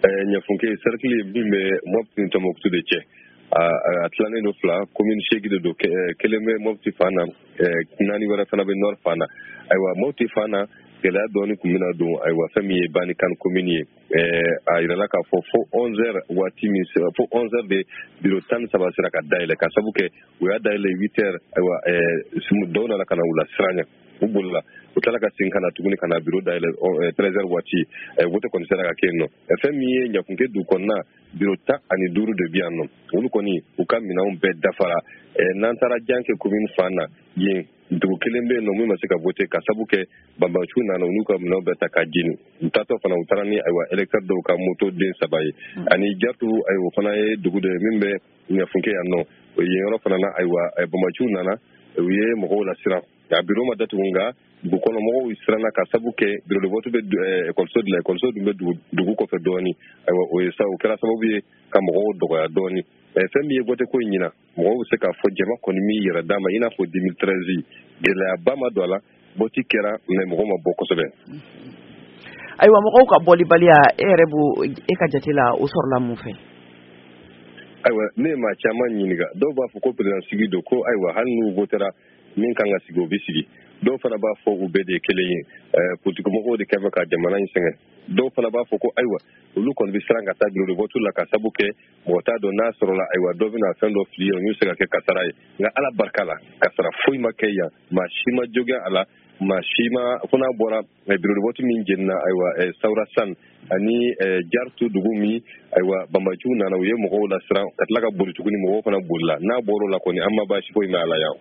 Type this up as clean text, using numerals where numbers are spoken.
nyafunke cercle bimbe mopti tomoktu de che atlane do fla commune shegi do keleme mopti fana nani wara fana be nor fana aywa mopti fana kela doni kumina do aywa famille bani kan commune ayra la ka fo 11h wati min fo 11h de bureau tan sabasira ka daile ka sabuke we ya daile 8h aywa sumu dona la kana wula sranya ubulla utala ka sinkana tuguni kana bureau daile 13h wati wote kon sera ka kenno famille nyakunke du konna bureau ta ani duru de bianno wulu koni ukamina on be dafara nantara janke commune fana yin dugu kelembe no mu masika vote ka sabuke bamba chuna no nuka no beta ka jini tato fana utarani aywa electeur do ka moto den sabaye ani jatu aywa fana dugu de mimbe nyafunke yanno yero fana na aywa bamba chuna na wiye mo la sira ya biro ma datu nga bu kono mo israna ka sabuke biro de vote be école so be dugu ko fe doni aywa o yesa o kala sababu ka mo do ya doni femi vote ko nyina mo se ka fo jema ko mi yera dama ina fo 2013 gela bama dola boti kera me mo ma boko sobe aywa mo ko boli balia erebu e ka jatila o sorla mu fe aywa ne ma chama nyiniga do ba fo ko president sigi do ko aywa hannu votera min kanga sigo bisigi do fana ba fo ubede keleyin politiko mo de kebe ka jamana nsenge do fana ba fo ko aywa lu kon bi stranga ta biro votu la ka sabuke mota do nasro la aywa do bina fendo fliyo ñu sega ke kasaray nga ala barkala kasara fuy makeya ma shima joga ala ma shima kuna bora biro votu min jenna aywa saura san ani jartu dugumi aywa bamaju nana wiye mo la sra katlaga bolu tuguni mo fana bulla na boro la ko ni amma ba shi fuy ma ala yaw